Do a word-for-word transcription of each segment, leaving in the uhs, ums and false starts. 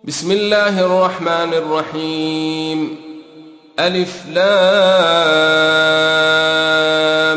بسم الله الرحمن الرحيم. ألف لام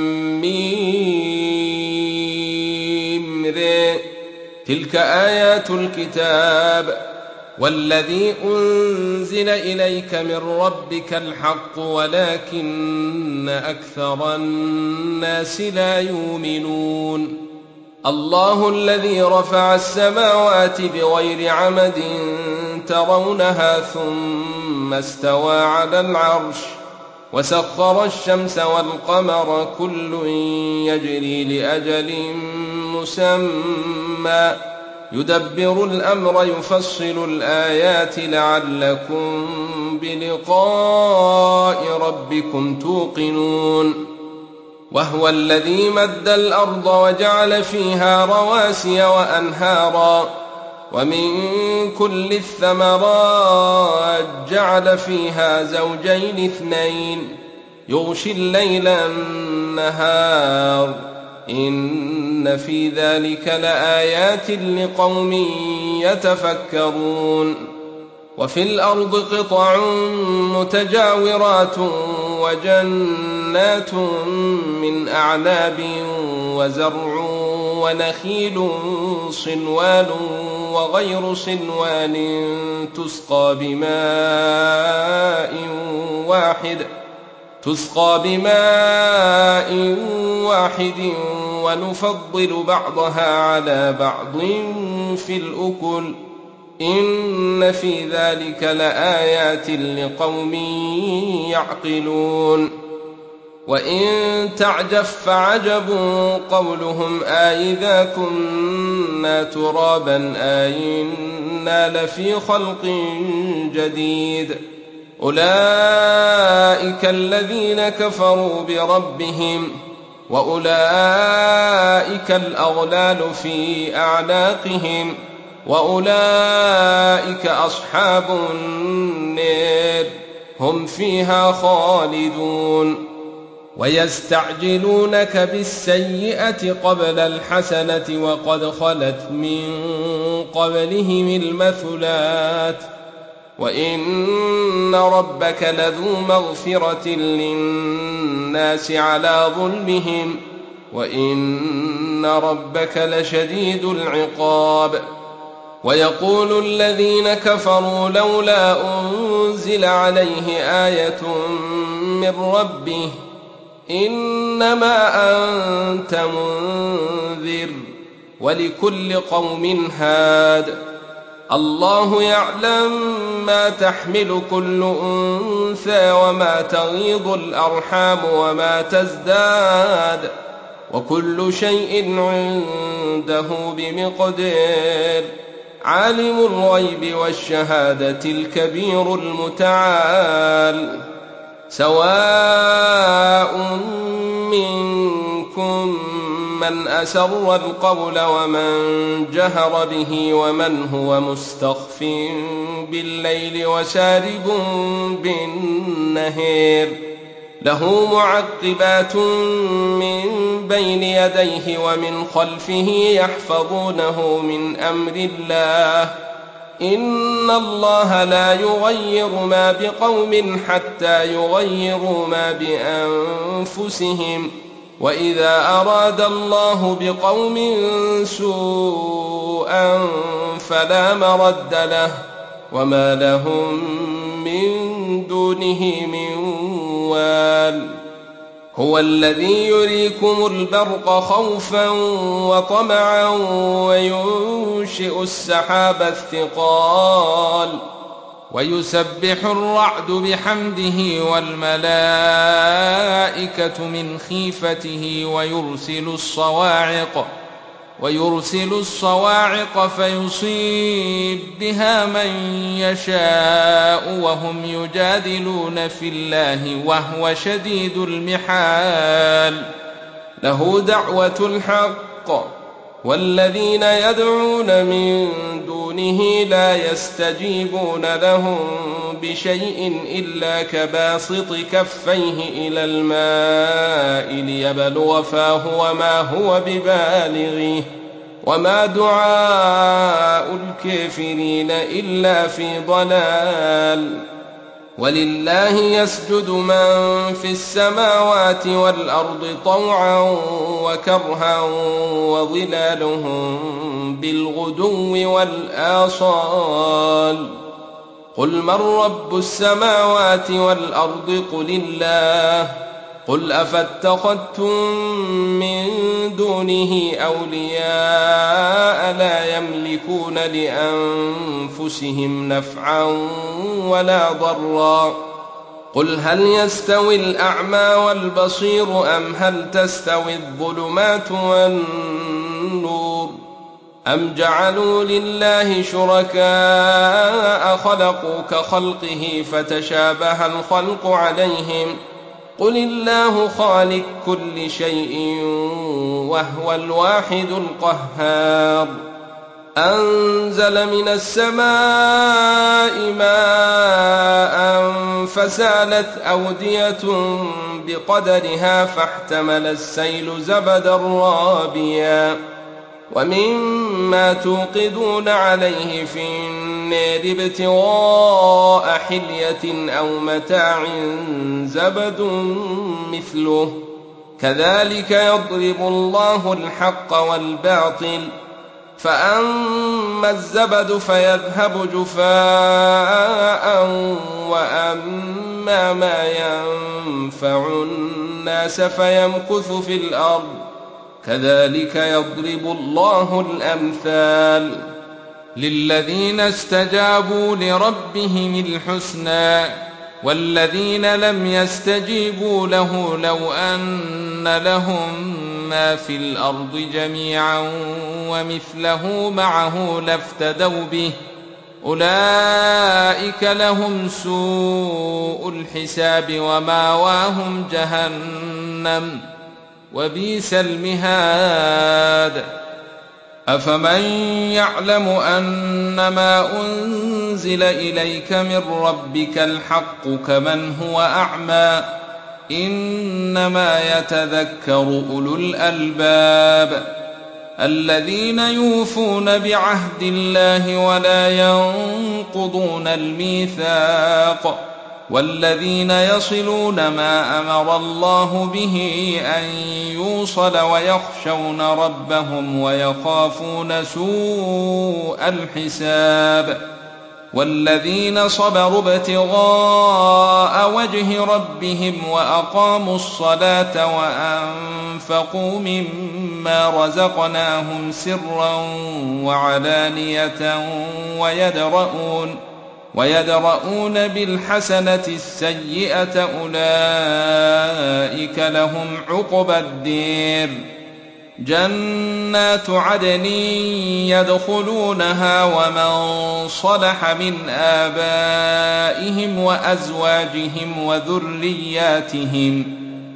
ميم ر. تلك آيات الكتاب والذي أنزل إليك من ربك الحق ولكن أكثر الناس لا يؤمنون. الله الذي رفع السماوات بغير عمد ترونها ثم استوى على العرش وسخر الشمس والقمر كل يجري لأجل مسمى يدبر الأمر يفصل الآيات لعلكم بلقاء ربكم توقنون. وهو الذي مد الأرض وجعل فيها رواسي وأنهارا ومن كل الثمرات جعل فيها زوجين اثنين يغشي الليل النهار إن في ذلك لآيات لقوم يتفكرون. وفي الأرض قطع متجاورات وجنات من أعناب وزرع ونخيل صنوان وغير صنوان تسقى بماء واحد تسقى بماء واحد ونفضل بعضها على بعض في الأكل إن في ذلك لآيات لقوم يعقلون. وإن تعجب فعجب قولهم أإذا كنا ترابا أإنا لفي خلق جديد أولئك الذين كفروا بربهم وأولئك الأغلال في أعناقهم وأولئك أصحاب النار هم فيها خالدون. ويستعجلونك بالسيئة قبل الحسنة وقد خلت من قبلهم المثلات وإن ربك لذو مغفرة للناس على ظلمهم وإن ربك لشديد العقاب. ويقول الذين كفروا لولا أنزل عليه آية من ربه إنما أنت منذر ولكل قوم هاد الله يعلم ما تحمل كل أنثى وما تغيض الأرحام وما تزداد وكل شيء عنده بمقدار. عالم الغيب والشهادة الكبير المتعال. سواء منكم من أسر القول ومن جهر به ومن هو مستخف بالليل وسارب بالنهار له معقبات من بين يديه ومن خلفه يحفظونه من أمر الله إن الله لا يغير ما بقوم حتى يغيروا ما بأنفسهم وإذا أراد الله بقوم سوءا فلا مرد له وما لهم من دونه من وال. هو الذي يريكم البرق خوفا وطمعا وينشئ السحاب الثقال ويسبح الرعد بحمده والملائكة من خيفته ويرسل الصواعق ويرسل الصواعق فيصيب بها من يشاء وهم يجادلون في الله وهو شديد المحال. له دعوة الحق والذين يدعون من دونه لا يستجيبون لهم بشيء إلا كباسط كفيه إلى الماء ليبلغ فاه وما هو ببالغه وما دعاء الكافرين إلا في ضلال. ولله يسجد من في السماوات والأرض طوعا وكرها وظلالهم بالغدو والآصال. قل من رب السماوات والأرض قل الله. قل أفاتخذتم من دونه أولياء لا يملكون لأنفسهم نفعا ولا ضرا. قل هل يستوي الأعمى والبصير أم هل تستوي الظلمات والنور أم جعلوا لله شركاء خلقوا كخلقه فتشابه الخلق عليهم. قل الله خالق كل شيء وهو الواحد القهار. أنزل من السماء ماء فسالت أودية بقدرها فاحتمل السيل زبدا رابيا ومما توقدون عليه في النار ابتغاء حلية أو متاع زبد مثله كذلك يضرب الله الحق والباطل. فأما الزبد فيذهب جفاء وأما ما ينفع الناس فيمكث في الأرض كذلك يضرب الله الأمثال. للذين استجابوا لربهم الحسنى والذين لم يستجيبوا له لو أن لهم ما في الأرض جميعا ومثله معه لافتدوا به أولئك لهم سوء الحساب وماواهم جهنم وبئس المهاد. أفمن يعلم أنما أنزل إليك من ربك الحق كمن هو أعمى إنما يتذكر أولو الألباب الذين يوفون بعهد الله ولا ينقضون الميثاق والذين يصلون ما أمر الله به أن يوصل ويخشون ربهم ويخافون سوء الحساب والذين صبروا ابتغاء وجه ربهم وأقاموا الصلاة وأنفقوا مما رزقناهم سرا وعلانية ويدرؤون ويدرؤون بالحسنة السيئة أولئك لهم عقبى الدير. جنات عدن يدخلونها ومن صلح من آبائهم وأزواجهم وذرياتهم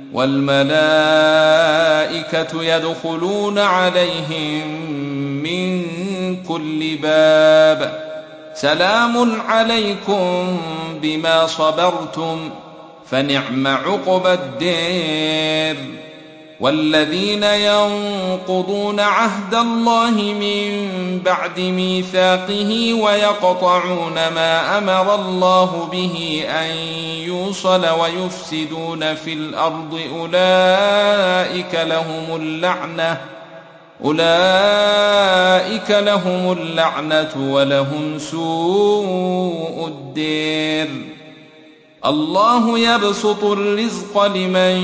والملائكة يدخلون عليهم من كل باب سلام عليكم بما صبرتم فنعم عقبى الدير. والذين ينقضون عهد الله من بعد ميثاقه ويقطعون ما أمر الله به أن يوصل ويفسدون في الأرض أولئك لهم اللعنة أولئك لهم اللعنة ولهم سوء الدير. الله يبسط الرزق لمن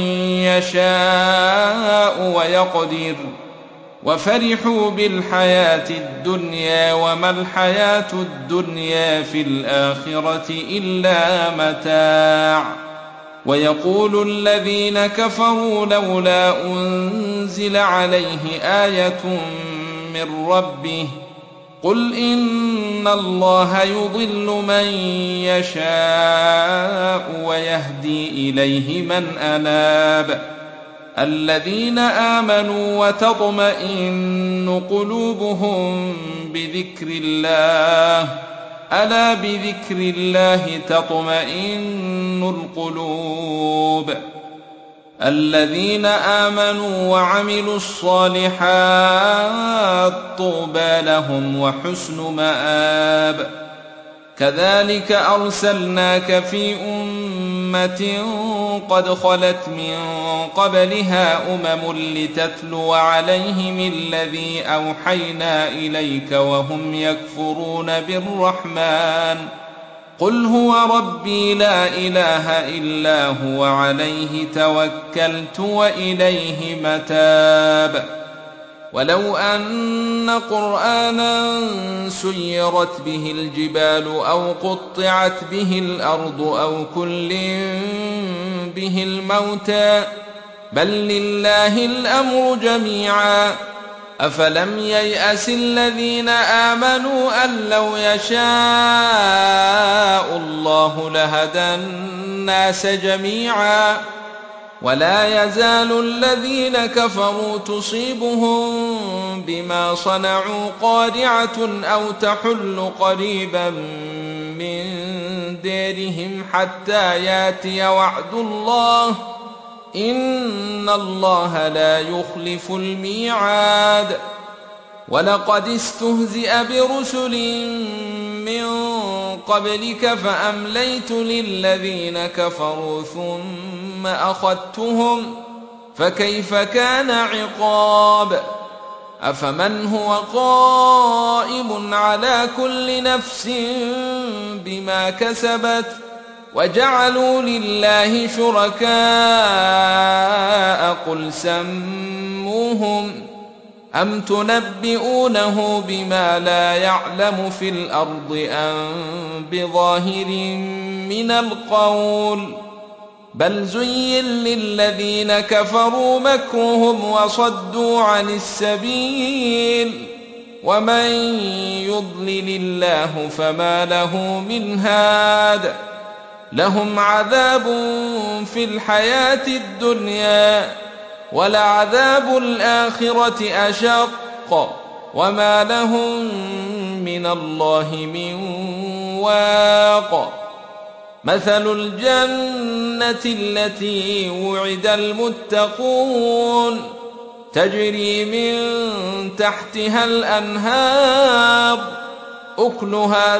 يشاء ويقدر وفرحوا بالحياة الدنيا وما الحياة الدنيا في الآخرة إلا متاع. ويقول الذين كفروا لولا أنزل عليه آية من ربه قل إن الله يضل من يشاء ويهدي إليه من أناب. الذين آمنوا وتطمئن قلوبهم بذكر الله ألا بذكر الله تطمئن القلوب. الذين آمنوا وعملوا الصالحات طوبى لهم وحسن مآب. كذلك أرسلناك في أمة قد خلت من قبلها أمم لتتلو عليهم الذي أوحينا إليك وهم يكفرون بالرحمن قل هو ربي لا إله إلا هو عليه توكلت وإليه متاب. ولو أن قرآنا سيرت به الجبال أو قطعت به الأرض أو كلم به الموتى بل لله الأمر جميعا أفلم ييأس الذين آمنوا أن لو يشاء الله لهدى الناس جميعا ولا يزال الذين كفروا تصيبهم بما صنعوا قارعة أو تحل قريبا من ديرهم حتى ياتي وعد الله إن الله لا يخلف الميعاد. ولقد استهزئ برسل من قبلك فأمليت للذين كفروا ثم أخذتهم فكيف كان عقاب. أفمن هو قائم على كل نفس بما كسبت وجعلوا لله شركاء قل سموهم أم تنبئونه بما لا يعلم في الأرض أم بظاهر من القول بل زين للذين كفروا مكرهم وصدوا عن السبيل ومن يضلل الله فما له من هاد لهم عذاب في الحياة الدنيا ولعذاب الآخرة أشق وما لهم من الله من واق. مثل الجنة التي وعد المتقون تجري من تحتها الأنهار أكلها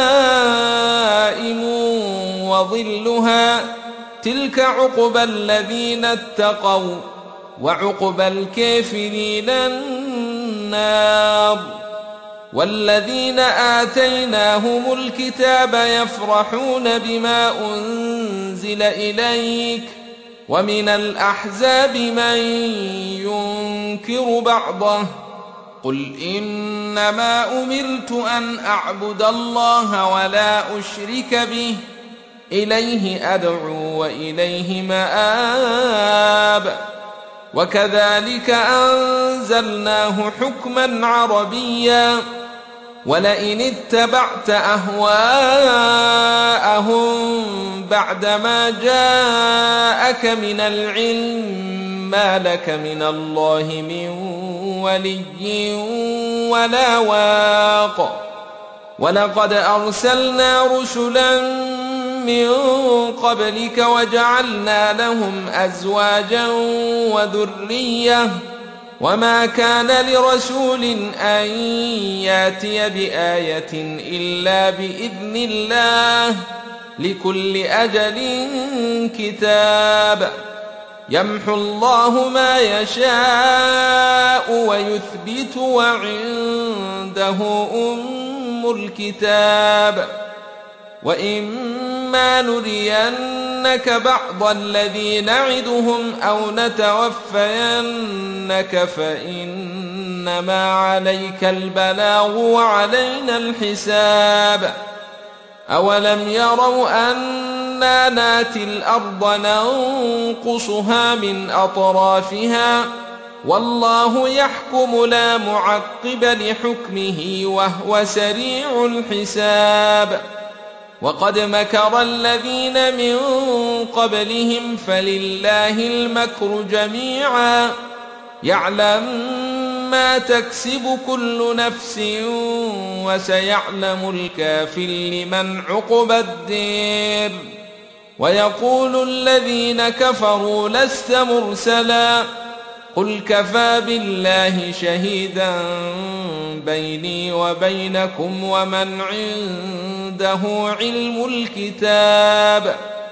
دائم وظلها تلك عقبى الذين اتقوا وعقبى الكافرين النار. والذين آتيناهم الكتاب يفرحون بما أنزل إليك ومن الأحزاب من ينكر بعضه قل إنما أمرت أن أعبد الله ولا أشرك به إليه أدعو وإليه مآب. وكذلك أنزلناه حكما عربيا ولئن اتبعت أهواءهم بعدما جاءك من العلم ما لك من الله من ولي ولا واق. ولقد أرسلنا رسلا من قبلك وجعلنا لهم أزواجا وذرية وما كان لرسول أن ياتي بآية إلا بإذن الله لكل أجل كتاب يمحو الله ما يشاء ويثبت وعنده أم الكتاب. وإما نرينك بعض الذي نعدهم أو نتوفينك فإنما عليك البلاغ وعلينا الحساب. أولم يروا أنا ناتي الأرض ننقصها من أطرافها والله يحكم لا معقب لحكمه وهو سريع الحساب. وقد مكر الذين من قبلهم فلله المكر جميعا يعلم ما تكسب كل نفس وسيعلم الكافر لمن عقبى الدير. ويقول الذين كفروا لست مرسلا قل كفى بالله شهيدا بيني وبينكم ومن عنده علم الكتاب